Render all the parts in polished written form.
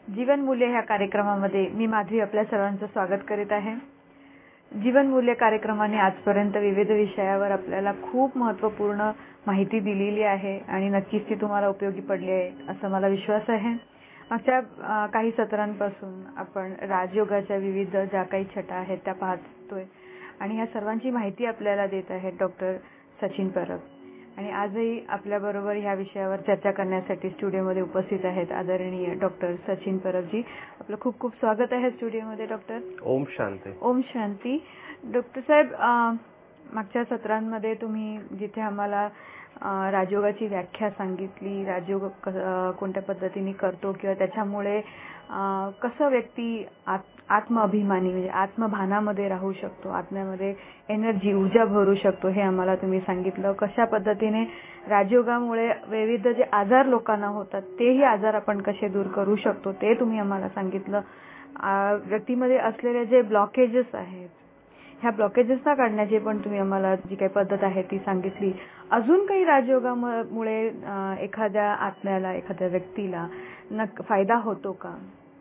जीवनमूल्य ह्या कार्यक्रमामध्ये मी माधवी आपल्या सर्वांचं स्वागत करीत आहे. जीवनमूल्य कार्यक्रमाने आजपर्यंत विविध विषयावर आपल्याला खूप महत्त्वपूर्ण माहिती दिलेली आहे आणि नक्कीच ती तुम्हाला उपयोगी पडली आहे असं मला विश्वास आहे. मागच्या काही सत्रांपासून आपण राजयोगाच्या विविध ज्या काही छटा आहेत त्या पाहतोय आणि या सर्वांची माहिती आपल्याला देत आहेत डॉक्टर सचिन परब. आणि आजही आपल्याबरोबर ह्या विषयावर चर्चा करण्यासाठी स्टुडिओमध्ये उपस्थित आहेत आदरणीय डॉक्टर सचिन परबजी. आपलं खूप खूप स्वागत आहे स्टुडिओमध्ये डॉक्टर. ओम शांती. ओम शांती. डॉक्टर साहेब, मागच्या सत्रांमध्ये तुम्ही जिथे आम्हाला राजयोगाची व्याख्या सांगितली, राजयोग कोणत्या पद्धतीने करतो किंवा त्याच्यामुळे कसं व्यक्ती आत्माभिमानी म्हणजे आत्मभानामध्ये राहू शकतो, आत्म्यामध्ये एनर्जी ऊर्जा भरू शकतो, हे आम्हाला तुम्ही सांगितलं. कशा पद्धतीने राजयोगामुळे विविध जे आजार लोकांना होतात तेही आजार आपण कसे दूर करू शकतो ते तुम्ही आम्हाला सांगितलं. व्यक्तीमध्ये असलेले जे ब्लॉकेजेस आहेत ह्या ब्लॉकेजेसना काढण्याची पण तुम्ही आम्हाला जी काही पद्धत आहे ती सांगितली. अजून काही राजयोगामुळे एखाद्या आत्म्याला, एखाद्या व्यक्तीला फायदा होतो का?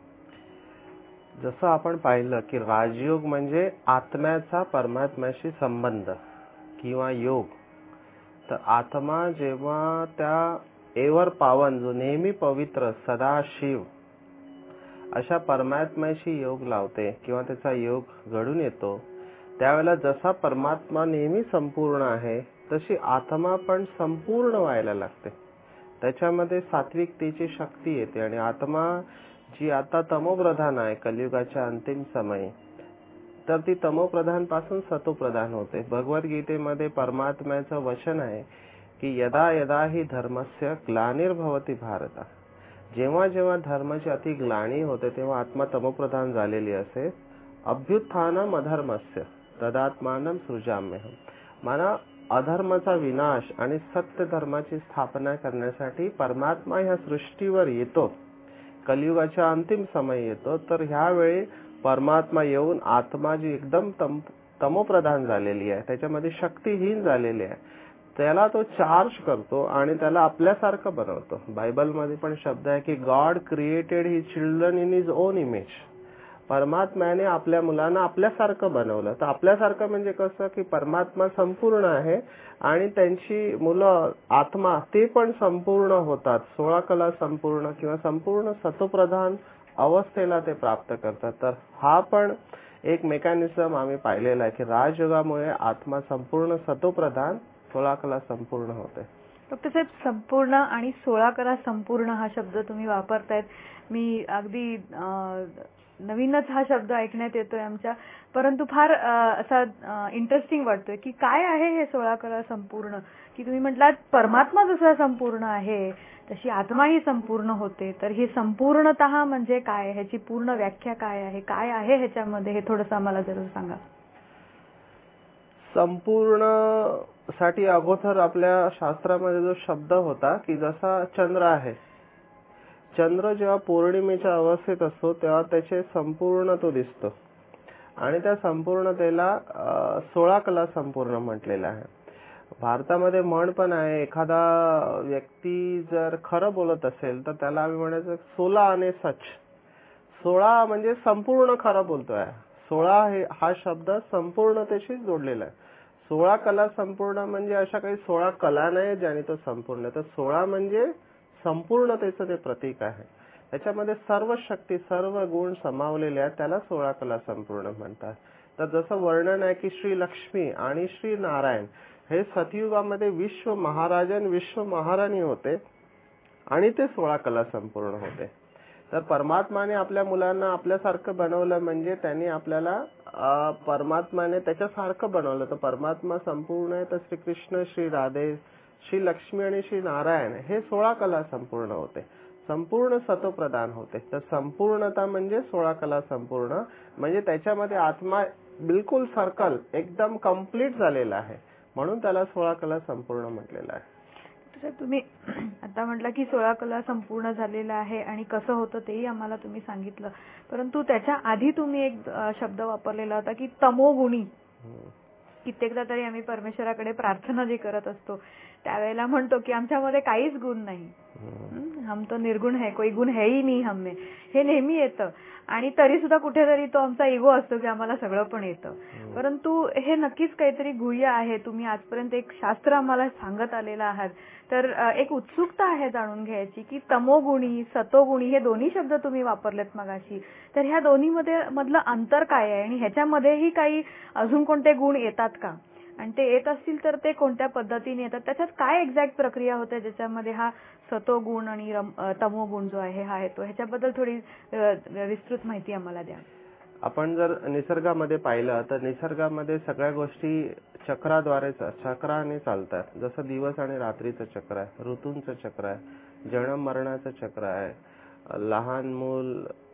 जसं आपण पाहिलं की राजयोग म्हणजे आत्म्याचा परमात्म्याशी संबंध किंवा योग. तर आत्मा जेव्हा त्या एवर पावन, जो नेहमी पवित्र, सदा शिव अशा परमात्म्याशी योग लावते किंवा त्याचा योग घडून येतो, त्यावेळेला जसा परमात्मा नेहमी संपूर्ण आहे तशी आत्मा पण संपूर्ण व्हायला लागते. त्याच्यामध्ये सात्विकतेची शक्ती येते आणि आत्मा जी आता तमोप्रधान आहे कलियुगाच्या अंतिम समयी, तर ती तमोप्रधान पासून सतोप्रधान होते. भगवद्गीतेमध्ये परमात्म्याचं वचन आहे की यदा यदा हि धर्मस्य ग्लानिर्भवति भारत. जेव्हा जेव्हा धर्माची अति ग्लानी होते तेव्हा आत्मा तमोप्रधान झालेली असे. अभ्युत्थानम अधर्मस्य तदात्मानं सृजाम्यहम. माना अधर्माचा विनाश आणि सत्य धर्माची स्थापना करण्यासाठी परमात्मा ह्या सृष्टीवर येतो, कलियुगाच्या अंतिम समय येतो. तर ह्यावेळी परमात्मा येऊन आत्मा जी एकदम तमोप्रधान झालेली आहे, त्याच्यामध्ये शक्तिहीन झालेली आहे, त्याला तो चार्ज करतो आणि त्याला आपल्यासारखं बनवतो. बायबलमध्ये पण शब्द आहे की God created his children in his own image. परमात्म्याने आपल्या मुलांना आपल्यासारखं बनवलं. तर आपल्यासारखं म्हणजे कसं की परमात्मा संपूर्ण आहे आणि त्यांची मुलं आत्मा ते पण संपूर्ण होतात, 16 कला संपूर्ण किंवा संपूर्ण सतोप्रधान अवस्थेला ते प्राप्त करतात. तर हा पण एक मेकॅनिझम आम्ही पाहिलेला आहे की राजयोगामुळे आत्मा संपूर्ण सतोप्रधान, 16 कला संपूर्ण होते. डॉक्टर साहेब, संपूर्ण आणि 16 कला संपूर्ण हा शब्द तुम्ही वापरतायत. मी अगदी नवीनच हा शब्द ऐकण्यात येतोय आमच्या, परंतु फार असा इंटरेस्टिंग वाटतोय की काय आहे हे 16 कला संपूर्ण. की तुम्ही म्हटलात परमात्मा जसा संपूर्ण आहे तशी आत्माही संपूर्ण होते. तर ही संपूर्णतः म्हणजे काय, ह्याची पूर्ण व्याख्या काय आहे, काय आहे ह्याच्यामध्ये, हे थोडंसं आम्हाला जरूर सांगा. संपूर्ण साठी अगोदर आपल्या शास्त्रामध्ये जो शब्द होता की जसा चंद्र आहे, चंद्र जेव्हा पौर्णिमेच्या अवस्थेत असतो तेव्हा त्याचे संपूर्ण तो दिसतो आणि त्या संपूर्णतेला 16 कला संपूर्ण म्हटलेलं आहे. भारतामध्ये म्हण पण आहे, एखादा व्यक्ती जर खरं बोलत असेल तर त्याला आम्ही म्हणायचं 16 आणि सच. 16 म्हणजे संपूर्ण खरं बोलतोय. 16 हा शब्द संपूर्णतेशी जोडलेला आहे. 16 कला संपूर्ण म्हणजे अशा काही 16 कला नाही ज्याने तो संपूर्ण. तर 16 म्हणजे संपूर्णतेचं ते प्रतीक आहे. त्याच्यामध्ये सर्व शक्ती, सर्व गुण समावलेले आहेत, त्याला 16 कला संपूर्ण म्हणतात. तर जसं वर्णन आहे की श्री लक्ष्मी आणि श्री नारायण हे सतयुगामध्ये विश्व महाराजन, विश्व महाराणी होते आणि ते 16 कला संपूर्ण होते. तर परमात्माने आपल्या मुलांना आपल्यासारखं बनवलं म्हणजे त्यांनी आपल्याला परमात्माने त्याच्यासारखं बनवलं. तर परमात्मा संपूर्ण आहे, तर श्री कृष्ण, श्री राधे, श्री लक्ष्मी आणि श्री नारायण हे 16 कला संपूर्ण होते, संपूर्ण सतोप्रधान होते. तर संपूर्णता म्हणजे 16 कला संपूर्ण म्हणजे त्याच्यामध्ये आत्मा बिलकुल सर्कल एकदम कंप्लीट झालेला आहे, म्हणून त्याला 16 कला संपूर्ण म्हटलेलं आहे. तुम्ही आता म्हटलं की 16 कला संपूर्ण झालेला आहे आणि कसं होतं तेही आम्हाला तुम्ही सांगितलं, परंतु त्याच्या आधी तुम्ही एक शब्द वापरलेला होता की तमोगुणी. कित्येकदा तरी आम्ही परमेश्वराकडे प्रार्थना जी करत असतो त्यावेळेला म्हणतो की आमच्यामध्ये काहीच गुण नाही, हम तो निर्गुण है, कोई गुण है ही नहीं हम में, हे नेहमी येतं. आणि तरी सुद्धा कुठेतरी तो आमचा इगो असतो की आम्हाला सगळं पण येतं. परंतु हे नक्कीच काहीतरी गुह्य आहे. तुम्ही आजपर्यंत एक शास्त्र आम्हाला सांगत आलेला आहात. तर एक उत्सुकता आहे जाणून घ्यायची की तमोगुणी, सतोगुणी हे दोन्ही शब्द तुम्ही वापरलेत मगाशी. तर ह्या दोन्ही मधलं अंतर काय आहे आणि ह्याच्यामध्येही काही अजून कोणते गुण येतात का? आणि ते येत असतील तर ते कोणत्या पद्धतीने येतात? त्याच्यात काय एक्झॅक्ट प्रक्रिया होते ज्याच्यामध्ये हा सतोगुण आणि तमोगुण जो आहे हा येतो? ह्याच्याबद्दल थोडी विस्तृत माहिती आम्हाला द्या. आपण जर निसर्गामध्ये पाहिलं तर निसर्गामध्ये सगळ्या गोष्टी चक्राने चालतात. जसं दिवस आणि रात्रीचं चक्र आहे, ऋतूंचं चक्र आहे, जन्म मरणाचं चक्र आहे, लहान मूल,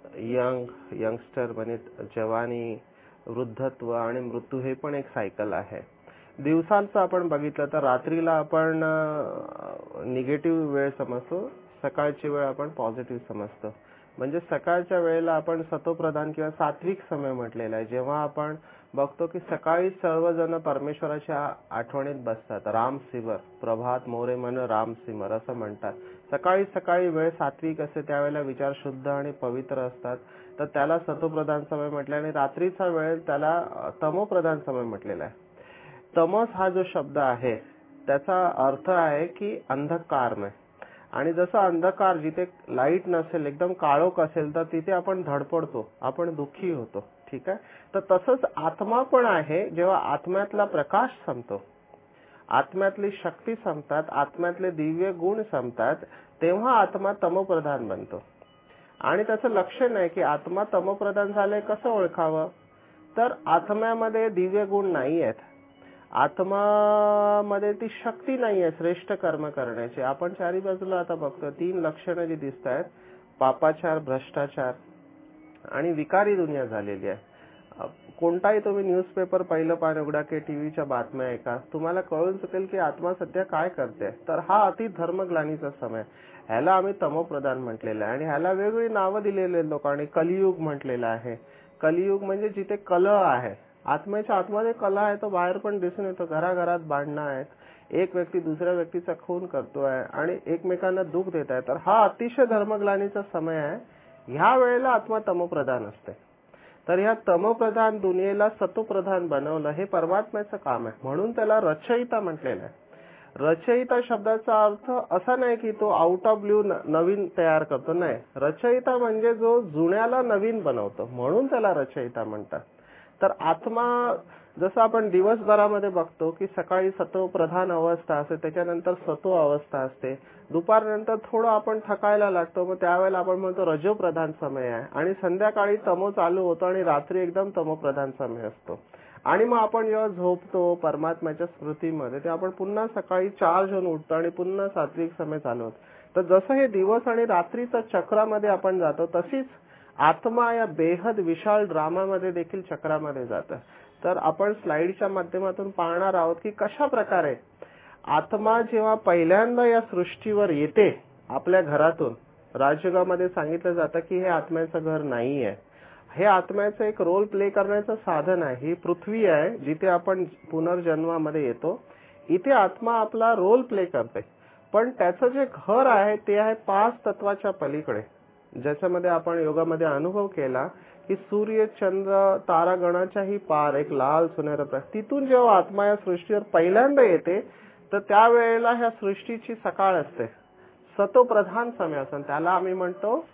यंगस्टर म्हणजे जवानी, वृद्धत्व आणि मृत्यू हे पण एक सायकल आहे. दिवसांचं आपण बघितलं तर रात्रीला आपण निगेटिव्ह वेळ समजतो, सकाळची वेळ आपण पॉझिटिव्ह समजतो. म्हणजे सकाळच्या वेळेला आपण सतोप्रधान किंवा सात्विक समय म्हटलेला आहे. जेव्हा आपण बघतो की सकाळी सर्वजण परमेश्वराच्या आठवणीत बसतात. राम सिमर, प्रभात मोरे मन राम सिमर असं म्हणतात. सकाळी सकाळी वेळ सात्विक असते, त्यावेळेला विचार शुद्ध आणि पवित्र असतात, तर त्याला सतोप्रधान समय म्हटलं. आणि रात्रीचा वेळ त्याला तमोप्रधान समय म्हटलेला आहे. तमस हा जो शब्द आहे त्याचा अर्थ आहे की अंधकारमय. आणि जसं अंधकार, जिथे लाईट नसेल, एकदम काळोख असेल, तर तिथे आपण धडपडतो, आपण दुःखी होतो. ठीक आहे. तर तसंच आत्मा पण आहे. जेव्हा आत्म्यातला प्रकाश संपतो, आत्म्यातली शक्ती संपतात, आत्म्यातले दिव्य गुण संपतात, तेव्हा आत्मा तमोप्रधान बनतो. आणि त्याचं लक्षण आहे की आत्मा तमोप्रधान झाले कसं ओळखावं? तर आत्म्यामध्ये दिव्य गुण नाही आहेत, आत्मामध्ये ती शक्ती नाहीये श्रेष्ठ कर्म करण्याची. आपण चारी बाजूला आता बघतो 3 लक्षणं जी दिसत आहेत: पापाचार, भ्रष्टाचार आणि विकारी दुनिया झालेली आहे. कोणताही तुम्ही न्यूजपेपर पहिलं पान उघडा की टीव्हीच्या बातम्या ऐका, तुम्हाला कळून चुकेल की आत्मा सध्या काय करते. तर हा अति धर्मग्लानीचा समय. ह्याला आम्ही तमोप्रधान म्हटलेलं आहे आणि ह्याला वेगवेगळी नावं दिलेली लोकांनी. कलियुग म्हटलेलं आहे. कलियुग म्हणजे जिथे कलह आहे, आत्म्याच्या आतमध्ये कलह आहे, तो बाहेर पण दिसून येतो. घराघरात भांडणं आहेत, एक व्यक्ती दुसऱ्या व्यक्तीचा खून करतोय आणि एकमेकांना दुःख देत आहे. तर हा अतिशय धर्मग्लानीचा समय आहे. ह्या वेळेला आत्मा तमोप्रधान असते. तर ह्या तमोप्रधान दुनियेला सतोप्रधान बनवलं हे परमात्म्याचं काम आहे. म्हणून त्याला रचयिता म्हटलेलं आहे. रचयिता शब्दाचा अर्थ असा नाही की तो आउट ऑफ ब्ल्यू नवीन तयार करतो, नाही. रचयिता म्हणजे जो जुन्याला नवीन बनवतो, म्हणून त्याला रचयिता म्हणतात. तर आत्मा, जसं आपण दिवसभरामध्ये बघतो की सकाळी सतोप्रधान अवस्था असते, त्याच्यानंतर सतो अवस्था असते, दुपारनंतर थोडं आपण थकायला लागतो, मग त्यावेळेला आपण म्हणतो रजोप्रधान समय आहे, आणि संध्याकाळी तमो चालू होतो आणि रात्री एकदम तमोप्रधान समय असतो. आणि मग आपण जेव्हा झोपतो परमात्म्याच्या स्मृतीमध्ये, ते आपण पुन्हा सकाळी चार्ज होऊन उठतो आणि पुन्हा सात्विक समय चालू होतो. तर जसं हे दिवस आणि रात्रीच्या चक्रामध्ये आपण जातो, तशीच आत्मा या बेहद विशाल ड्रामामध्ये देखील चक्रामध्ये जातं. तर आपण स्लाइडच्या माध्यमातून पाहणार आहोत की कशा प्रकारे आत्मा जेव्हा पहिल्यांदा या सृष्टीवर येते आपल्या घरातून, राजयोगामध्ये सांगितलं जातं की हे आत्म्याचं घर नाही आहे, हे आत्म्याचं एक रोल प्ले करण्याचं साधन आहे. ही पृथ्वी आहे जिथे आपण पुनर्जन्मामध्ये येतो. इथे आत्मा आपला रोल प्ले करते, पण त्याचं जे घर आहे ते आहे 5 तत्वाच्या पलीकडे, ज्याच्यामध्ये आपण योगामध्ये अनुभव केला की सूर्य, चंद्र, तारागणाच्याही पार एक लाल सुनेरी प्रकाश. तिथून जेव्हा आत्मा या सृष्टीवर पहिल्यांदा येते, तर त्यावेळेला ह्या सृष्टीची सकाळ असते, सतोप्रधान समय असतो. त्याला आम्ही म्हणतो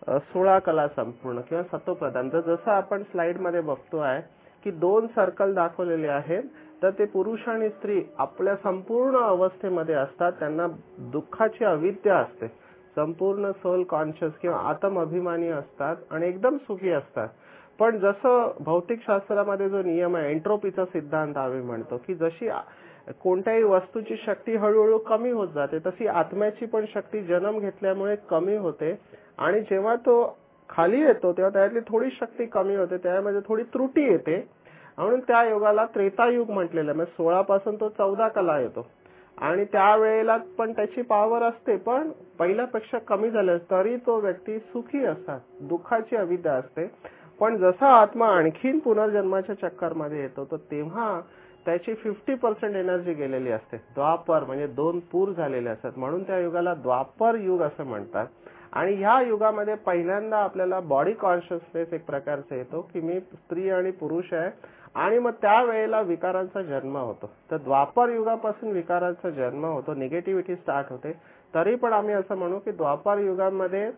16 कला संपूर्ण किंवा सतोप्रधान. तर जसं आपण स्लाइडमध्ये बघतो आहे की 2 सर्कल दाखवलेले आहेत, तर ते पुरुष आणि स्त्री आपल्या संपूर्ण अवस्थेमध्ये असतात. त्यांना दुःखाची अविद्या असते, संपूर्ण सोल कॉन्शियस किंवा आत्म अभिमानी असतात आणि एकदम सुखी असतात. पण जसं भौतिक शास्त्रामध्ये जो नियम आहे, एंट्रोपीचा सिद्धांत आम्ही म्हणतो की जशी कोणत्याही वस्तूची शक्ती हळूहळू कमी होत जाते, तशी आत्म्याची पण शक्ती जन्म घेतल्यामुळे कमी होते. आणि जेव्हा तो खाली येतो तेव्हा त्यातली थोडी शक्ती कमी होते, त्यामध्ये थोडी त्रुटी येते, म्हणून त्या युगाला त्रेतायुग म्हटलेलं आहे. म्हणजे 16 पासून तो 14 कला येतो आणि त्यावेळेला पण त्याची पॉवर असते, पण पहिल्यापेक्षा कमी झाले, तरी तो व्यक्ती सुखी असतात, दुःखाची अविद्या असते. पण जसा आत्मा आणखीन पुनर्जन्माच्या चक्करमध्ये येतो, तर तेव्हा त्याची 50% एनर्जी गेलेली असते. द्वापर म्हणजे 2 पूर झालेले असतात, म्हणून त्या युगाला द्वापर युग असं म्हणतात. आणि ह्या युगामध्ये पहिल्यांदा आपल्याला बॉडी कॉन्शियसनेस एक प्रकारचा येतो की मी स्त्री आणि पुरुष आहे, आणि मग त्यावेळेला विकारांचा जन्म होतो. तर द्वापर युगापासून विकारांचा जन्म होतो, निगेटिव्हिटी स्टार्ट होते. तरी पण आम्ही असं म्हणू की द्वापर युगामध्ये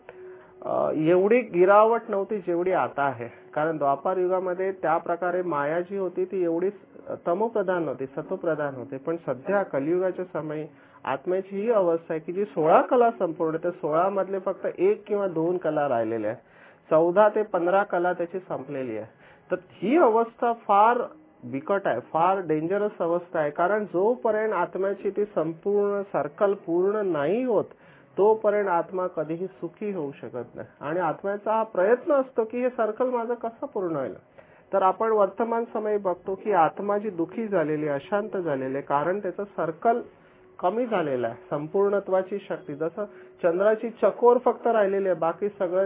एवढी गिरावट नव्हती जेवढी आता आहे. कारण द्वापर युगामध्ये त्या प्रकारे माया जी होती ती एवढी तमोप्रधान होती, सत्वप्रधान होते. पण सध्या कलियुगाच्या समयी आत्म्याची ही अवस्था आहे की जी 16 कला संपूर्ण, त्या 16 मधले फक्त 1 किंवा 2 कला राहिलेल्या आहेत. 14 ते 15 कला त्याची संपलेली आहे. तर ही अवस्था फार बिकट आहे, फार डेंजरस अवस्था आहे. कारण जोपर्यंत आत्म्याची ती संपूर्ण सर्कल पूर्ण नाही होत तोपर्यंत आत्मा कधीही सुखी होऊ शकत नाही. आणि आत्म्याचा हा प्रयत्न असतो की हे सर्कल माझं कसं पूर्ण होईल. तर आपण वर्तमान समयी बघतो की आत्मा जी दुखी झालेली, अशांत झालेली आहे, कारण त्याचं सर्कल कमी झालेलं आहे. संपूर्णत्वाची शक्ती, जसं चंद्राची चकोर फक्त राहिलेली आहे, बाकी सगळं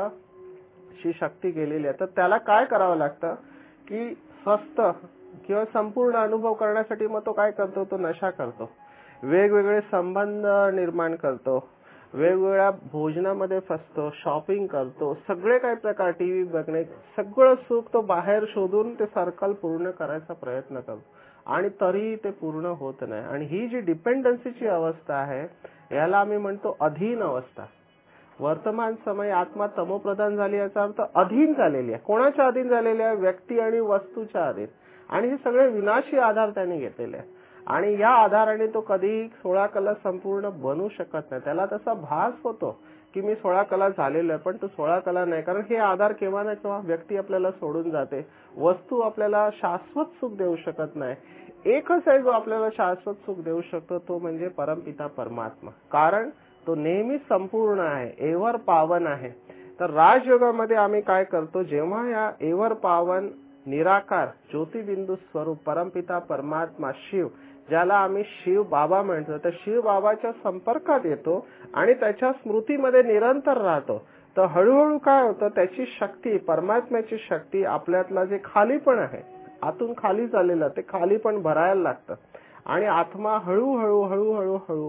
चंद्राची शक्ती गेलेली आहे. तर त्याला काय करावं लागतं की स्वस्थ किंवा संपूर्ण अनुभव करण्यासाठी मग तो काय करतो, तो नशा करतो, वेगवेगळे संबंध निर्माण करतो, वेगवेगळ्या भोजनामध्ये फसतो, शॉपिंग करतो, सगळे काही प्रकार, टीव्ही बघणे, सगळं सुख तो बाहेर शोधून ते सर्कल पूर्ण करायचा प्रयत्न करतो. आणि तरीही ते पूर्ण होत नाही. आणि ही जी डिपेंडन्सीची अवस्था आहे याला आम्ही म्हणतो अधीन अवस्था. वर्तमान समय आत्मा तमोप्रधान झाली याचा अर्थ अधीन झालेली आहे. कोणाच्या अधीन झालेली आहे? व्यक्ती आणि वस्तूच्या अधीन. आणि हे सगळे विनाशी आधार त्याने घेतलेले आहे. आणि या आधाराने तो कधीही 16 कला संपूर्ण बनू शकत नाही. त्याला तसा भास होतो की मी 16 कला झालेलो आहे, पण तो 16 कला नाही. कारण हे आधार केव्हा ना केव्हा व्यक्ती आपल्याला सोडून जाते, वस्तू आपल्याला शाश्वत सुख देऊ शकत नाही. एकच आहे जो आपल्याला शाश्वत सुख देऊ शकतो, तो म्हणजे परमपिता परमात्मा. कारण तो नेहमी संपूर्ण आहे, एव्हर पावन आहे. तर राजयोगामध्ये आम्ही काय करतो, जेव्हा या एव्हर पावन निराकार ज्योतिबिंदू स्वरूप परमपिता परमात्मा शिव, ज्याला आम्ही शिव बाबा म्हणतो, तर शिव बाबाच्या संपर्कात येतो आणि त्याच्या स्मृतीमध्ये निरंतर राहतो. तर हळूहळू काय होतं, त्याची शक्ती, परमात्म्याची शक्ती, आपल्यातला जे खालीपण आहे, आतून खाली झालेलं, ते खाली पण भरायला लागतं. आणि आत्मा हळूहळू हळूहळू हळू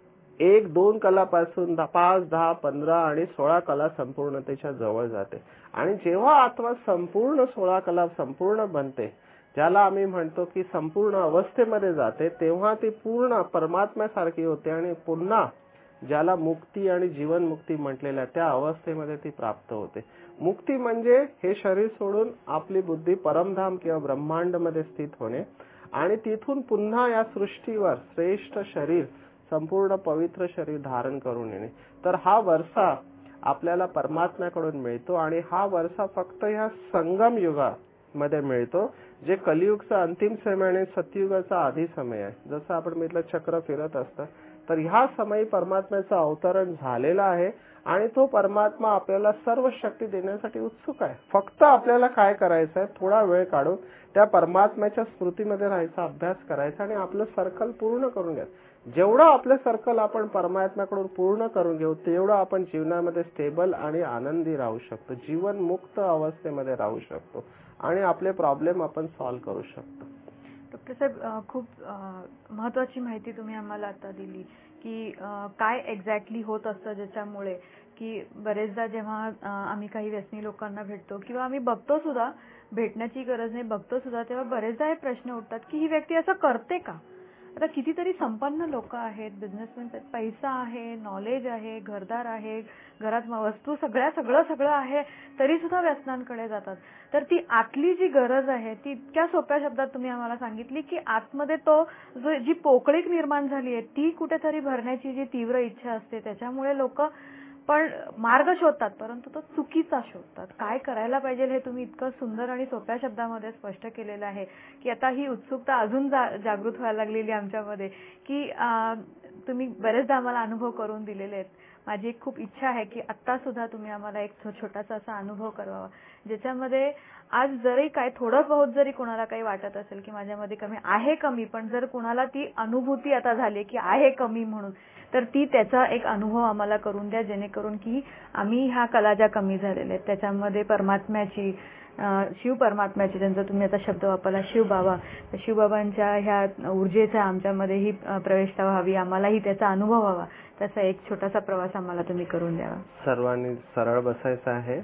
1-2 कलापासून 5, 10, 15 आणि 16 कला संपूर्णतेच्या जवळ जाते. आणि जेव्हा आत्मा संपूर्ण 16 कला संपूर्ण बनते, ज्याला आम्ही म्हणतो की संपूर्ण अवस्थेमध्ये जाते, तेव्हा ती पूर्ण परमात्म्यासारखी होते. आणि पुन्हा ज्याला मुक्ती आणि जीवनमुक्ती म्हटलेलं आहे, त्या अवस्थेमध्ये ती प्राप्त होते. मुक्ती म्हणजे हे शरीर सोडून आपली बुद्धी परमधाम किंवा ब्रह्मांडमध्ये स्थित होणे, आणि तिथून पुन्हा या सृष्टीवर श्रेष्ठ शरीर, संपूर्ण पवित्र शरीर धारण करून येणे. तर हा वर्षा आपल्याला परमात्म्याकडून मिळतो. आणि हा वर्षा फक्त ह्या संगम युगामध्ये मिळतो, जे कलियुगचा अंतिम समय आणि सतयुगाचा आधी समय आहे. जसं आपण म्हटलं चक्र फिरत असतं, तर ह्या समयी परमात्म्याचं अवतरण झालेलं आहे. आणि तो परमात्मा आपल्याला सर्व शक्ती देण्यासाठी उत्सुक आहे. फक्त आपल्याला काय करायचं आहे, थोडा वेळ काढून त्या परमात्म्याच्या स्मृतीमध्ये राहायचा, अभ्यास करायचा आणि आपलं सर्कल पूर्ण करून घ्यायचं. जेवढं आपलं सर्कल आपण परमात्म्याकडून पूर्ण करून घेऊ, तेवढं आपण जीवनामध्ये स्टेबल आणि आनंदी राहू शकतो, जीवन मुक्त अवस्थेमध्ये राहू शकतो आणि आपले प्रॉब्लेम आपण सॉल्व्ह करू शकतो. डॉक्टर साहेब, खूप महत्त्वाची माहिती तुम्ही आम्हाला आता दिली की काय एक्झॅक्टली होत असतं, ज्याच्यामुळे की बरेचदा जेव्हा आम्ही काही व्यसनी लोकांना भेटतो किंवा आम्ही बघतो सुद्धा, भेटण्याची गरज नाही, बघतो सुद्धा, तेव्हा बरेचदा हे प्रश्न उठतात की ही व्यक्ती असं करते का. आता कितीतरी संपन्न लोक आहेत, बिझनेसमॅन आहेत, पैसा आहे, नॉलेज आहे, घरदार आहे, घरात वस्तू सगळं आहे, तरी सुद्धा व्यसनांकडे जातात. तर ती आतली जी गरज आहे ती इतक्या सोप्या शब्दात तुम्ही आम्हाला सांगितली की आतमध्ये तो जी पोकळीक निर्माण झाली आहे ती कुठेतरी भरण्याची जी तीव्र इच्छा असते, त्याच्यामुळे लोक पण मार्ग शोधतात, परंतु तो चुकीचा शोधतात. काय करायला पाहिजे हे तुम्ही इतकं सुंदर आणि सोप्या शब्दामध्ये स्पष्ट केलेलं आहे की आता ही उत्सुकता अजून जागृत व्हायला लागलेली आमच्यामध्ये की तुम्ही बरेचदा आम्हाला अनुभव करून दिलेले आहेत. माझी एक खूप इच्छा आहे की आता सुद्धा तुम्ही आम्हाला एक छोटासा असा अनुभव करावा, ज्याच्यामध्ये आज जरी काय थोडं बहुत जरी कोणाला काही वाटत असेल की माझ्यामध्ये कमी, पण जर कोणाला ती अनुभूती आता झाली की आहे कमी म्हणून, तर ती त्याचा एक अनुभव आम्हाला करून द्या, जेणेकरून की आम्ही ह्या कला ज्या कमी झालेल्या आहेत त्याच्यामध्ये परमात्म्याची शिव परमात्म्याचे, त्यांचा तुम्ही आता शब्द वापरला शिवबाबा, तर शिवबाबांच्या ह्या ऊर्जेचा आमच्यामध्येही प्रवेश व्हावी, आम्हालाही त्याचा अनुभव व्हावा, तसा एक छोटासा प्रवास आम्हाला तुम्ही करून द्यावा. सर्वांनी सरळ बसायचं आहे,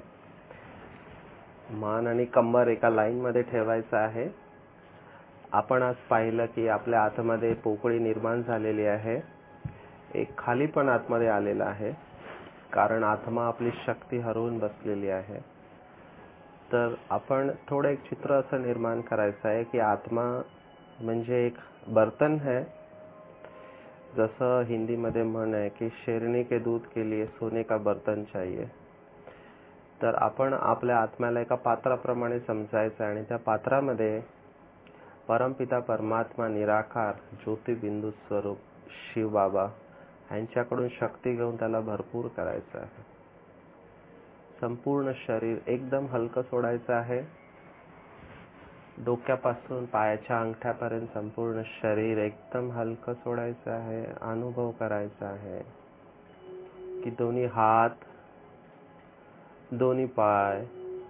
मान आणि कंबर एका लाईन मध्ये ठेवायचं आहे. आपण आज पाहिलं की आपल्या आतमध्ये पोकळी निर्माण झालेली आहे, एक खाली पण आतमध्ये आलेला आहे, कारण आत्मा आपली शक्ती हरवून बसलेली आहे. तर आपण थोडं एक चित्र असं निर्माण करायचं आहे की आत्मा म्हणजे एक बर्तन है. जसं हिंदीमध्ये म्हण आहे की शेरनी के दूध के लिए सोने का बर्तन चाहिए. तर आपण आपल्या आत्म्याला एका पात्राप्रमाणे समजायचं आणि त्या पात्रामध्ये परमपिता परमात्मा निराकार ज्योतिबिंदू स्वरूप शिवबाबा यांच्याकडून शक्ती घेऊन त्याला भरपूर करायचं आहे. संपूर्ण शरीर एकदम हलकं सोडायचं आहे. डोक्यापासून पायाच्या अंगठ्यापर्यंत संपूर्ण शरीर एकदम हलकं सोडायचं आहे. अनुभव करायचा आहे की दोन्ही हात, दोन्ही पाय,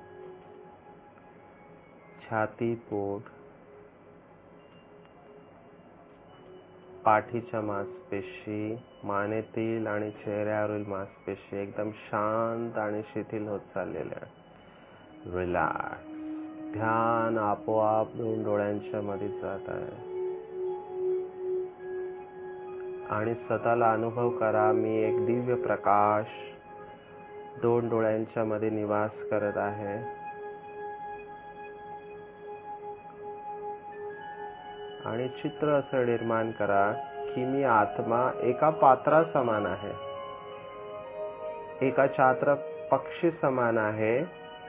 छाती, पोट, पाठीच्या मांसपेशी, मानेतील आणि चेहऱ्यावरील मांसपेशी एकदम शांत आणि शिथिल होत चाललेल्या. रिलॅक्स. ध्यान आपोआप दोन डोळ्यांच्या मध्ये जात आहे आणि स्वतःला अनुभव करा, मी एक दिव्य प्रकाश दोन डोळ्यांच्या मध्ये निवास करत आहे. आणि चित्र असं निर्माण करा की मी आत्मा एका पात्रा समान आहे, एका चात्र पक्षी समान आहे,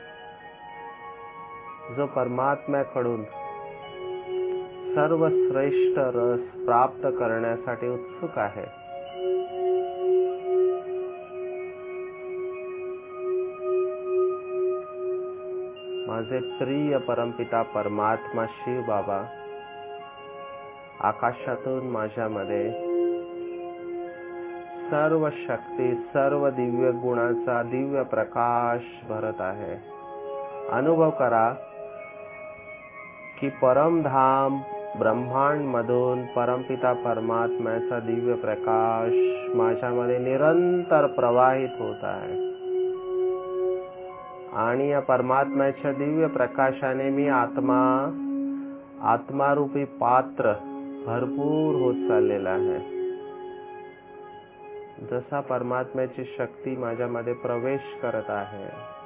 जो परमात्म्याकडून सर्वश्रेष्ठ रस प्राप्त करण्यासाठी उत्सुक आहे. माझे प्रिय परमपिता परमात्मा शिव बाबा आकाशातून माझ्यामध्ये सर्व शक्ती, सर्व दिव्य गुणाचा दिव्य प्रकाश भरत आहे. अनुभव करा की परमधाम ब्रह्मांड मधून परमपिता परमात्म्याचा दिव्य प्रकाश माझ्यामध्ये निरंतर प्रवाहित होत आहे आणि या परमात्म्याच्या दिव्य प्रकाशाने मी आत्मारूपी पात्र भरपूर होत चाललेला आहे. जसा परमात्म्याची शक्ती माझ्यामध्ये प्रवेश करत आहे,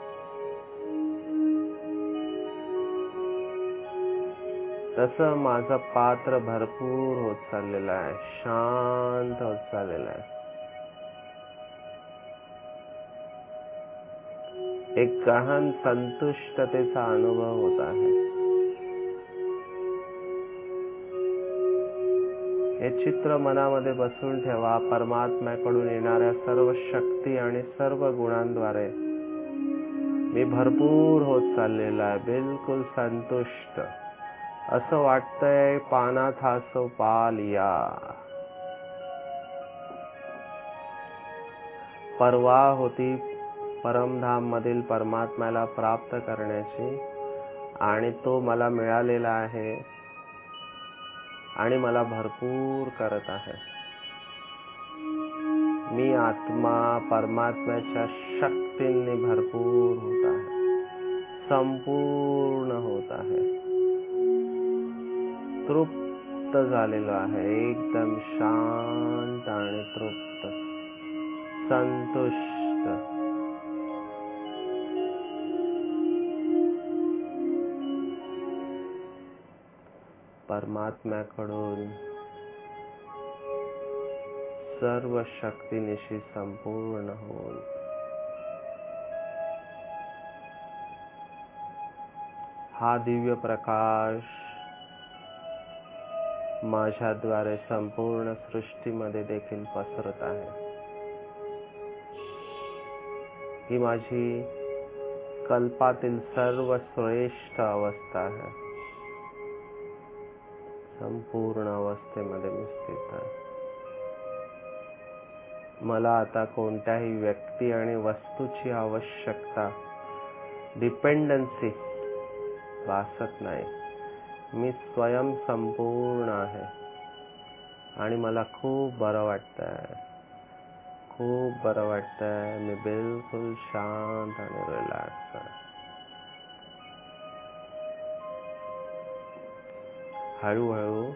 तसं माझं पात्र भरपूर होत चाललेलं आहे, शांत होत चाललेलं आहे. एक गहन संतुष्टतेचा अनुभव होत आहे. हे चित्र मनामध्ये बसून ठेवा. परमात्म्याकडून येणाऱ्या सर्व शक्ती आणि सर्व गुणांद्वारे मी भरपूर होत चाललेला आहे, बिलकुल संतुष्ट. असं वाटतंय पानात हा सो पाल या. परवा होती परमधाम मधील परमात्म्याला प्राप्त करण्याची आणि तो मला मिळालेला आहे आणि मला भरपूर करत आहे. मी आत्मा परमात्म्याच्या शक्तीने भरपूर होत आहे, संपूर्ण होत आहे, तृप्त झालेलो आहे, एकदम शांत आणि तृप्त, संतुष्ट. परमात्म्याकडून सर्व शक्तीनिशी संपूर्ण होऊन हा दिव्य प्रकाश माझ्याद्वारे संपूर्ण सृष्टीमध्ये देखील पसरत आहे. ही माझी कल्पातील सर्व श्रेष्ठ अवस्था आहे. संपूर्ण अवस्थेमध्ये मी स्थित आहे. मला आता कोणत्याही व्यक्ती आणि वस्तूची आवश्यकता, डिपेंडन्सी भासत नाही. मी स्वयं संपूर्ण आहे आणि मला खूप बरं वाटतंय, खूप बरं वाटतंय. मी बिलकुल शांत आणि रिलॅक्स आहे. हळूहळू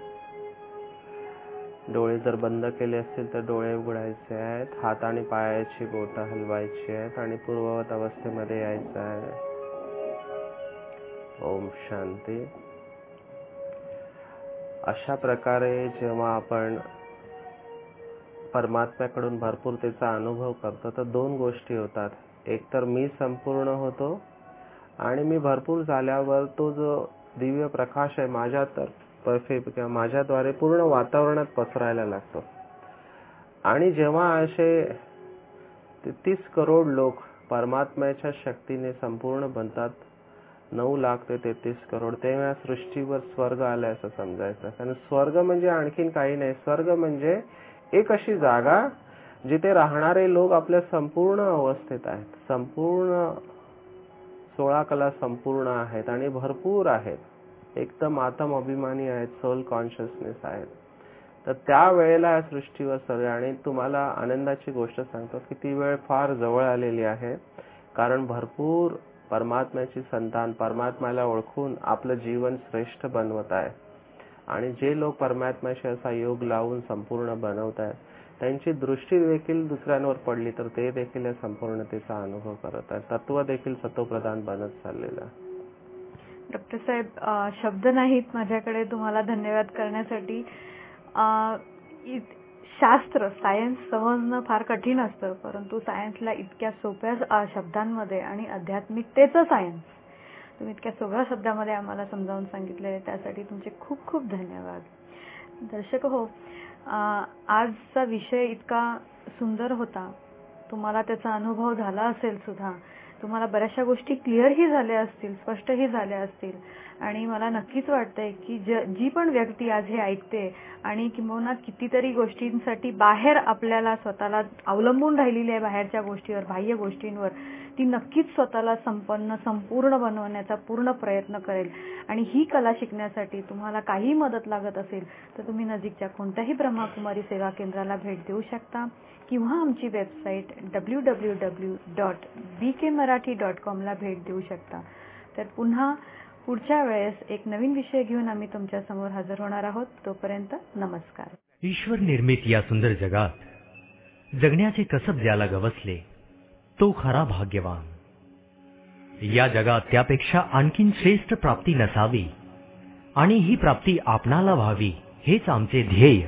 डोळे जर बंद केले असतील तर डोळे उघडायचे आहेत. हात आणि पायाची बोटं हलवायची आहेत आणि पूर्ववत अवस्थेमध्ये यायचं आहे. ओम शांती. अशा प्रकारे जेव्हा आपण परमात्म्याकडून भरपूरतेचा अनुभव करतो तर दोन गोष्टी होतात. एक तर मी संपूर्ण होतो आणि मी भरपूर झाल्यावर तो जो दिव्य प्रकाश आहे माझ्यातर्फे किंवा माझ्याद्वारे पूर्ण वातावरणात पसरायला लागतो. आणि जेव्हा असे 33 करोड लोक परमात्म्याच्या शक्तीने संपूर्ण बनतात, 9 लाख ते 33 करोड, तेव्हा सृष्टीवर स्वर्ग आलाय असं समजायचं. कारण स्वर्ग म्हणजे आणखीन काही नाही. स्वर्ग म्हणजे एक अशी जागा जिथे राहणारे लोक आपल्या संपूर्ण अवस्थेत आहेत, संपूर्ण 16 कला संपूर्ण आहेत आणि भरपूर आहेत, एकदम आत्म अभिमानी आहेत, सोल कॉन्शियसनेस आहेत. तर त्यावेळेला या सृष्टीवर सर्व. आणि तुम्हाला आनंदाची गोष्ट सांगतो की ती वेळ फार जवळ आलेली आहे. कारण भरपूर परमात्म्याची संतान परमात्म्याला ओळखून आपलं जीवन श्रेष्ठ बनवत आहे. आणि जे लोक परमात्म्याशी असा योग लावून संपूर्ण बनवत आहेत त्यांची दृष्टी देखील दुसऱ्यांवर पडली तर ते देखील या संपूर्णतेचा अनुभव करत आहेत. तत्व देखील सत्वप्रधान बनत चाललेलं आहे. डॉक्टर साहेब, शब्द नाहीत माझ्याकडे तुम्हाला धन्यवाद करण्यासाठी. शास्त्र सायन्स समजणं फार कठीण असतं, परंतु सायन्सला इतक्या सोप्या शब्दांमध्ये आणि आध्यात्मिकतेचं सायन्स तुम्ही इतक्या सोप्या शब्दामध्ये आम्हाला समजावून सांगितले, त्यासाठी तुमचे खूप खूप धन्यवाद. दर्शक हो, आजचा विषय इतका सुंदर होता. तुम्हाला त्याचा अनुभव झाला असेल सुद्धा. तुम्हाला बऱ्याचशा गोष्टी क्लिअरही झाल्या असतील, स्पष्टही झाल्या असतील. आणि मला नक्कीच वाटतंय की जी पण व्यक्ती आज हे ऐकते आणि किंबहुना कितीतरी गोष्टींसाठी बाहेर आपल्याला स्वतःला अवलंबून राहिलेली आहे, बाहेरच्या गोष्टीवर, बाह्य गोष्टींवर, ती नक्कीच स्वतःला संपूर्ण बनवण्याचा पूर्ण प्रयत्न करेल. आणि ही कला शिकण्यासाठी तुम्हाला काही मदत लागत असेल तर तुम्ही नजीकच्या कोणत्याही ब्रह्माकुमारी सेवा केंद्राला भेट देऊ शकता किंवा आमची वेबसाईट www.bkmarathi.com ला भेट देऊ शकता. तर पुन्हा पुढच्या वेळेस एक नवीन विषय घेऊन आम्ही तुमच्या समोर हजर होणार आहोत. तोपर्यंत नमस्कार. ईश्वर निर्मित या सुंदर जगात जगण्याचे कसब ज्याला गवसले तो खरा भाग्यवान. या जगात त्यापेक्षा आणखीन श्रेष्ठ प्राप्ती नसावी आणि ही प्राप्ती आपणाला व्हावी हेच आमचे ध्येय.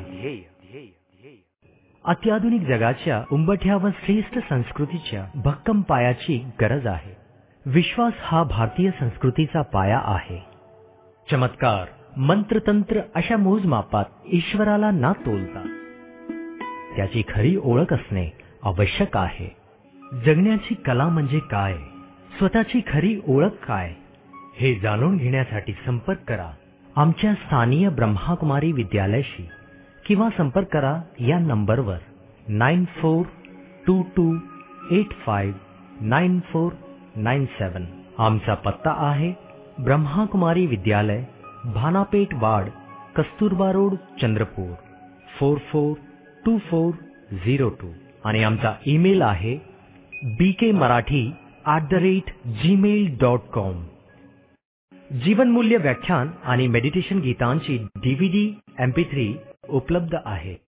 अत्याधुनिक जगाच्या उंबठ्यावर श्रेष्ठ संस्कृतीच्या भक्कम पायाची गरज आहे. विश्वास हा भारतीय संस्कृतीचा पाया आहे. चमत्कार, मंत्रतंत्र अशा मोजमापात ईश्वराला ना तोलता त्याची खरी ओळख असणे आवश्यक आहे. जगण्याची कला म्हणजे काय, स्वतःची खरी ओळख काय हे जाणून घेण्यासाठी संपर्क करा आमच्या स्थानीय ब्रह्माकुमारी विद्यालयाशी किंवा संपर्क करा या नंबरवर 9422859497. आमचा पत्ता आहे ब्रह्माकुमारी विद्यालय, भानापेठ वाड, कस्तुरबा रोड, चंद्रपूर 442402 आणि आमचा ईमेल आहे bkmarathi@gmail.com. जीवनमूल्य व्याख्यान आणि मेडिटेशन गीतांची DVD MP3 उपलब्ध आहे.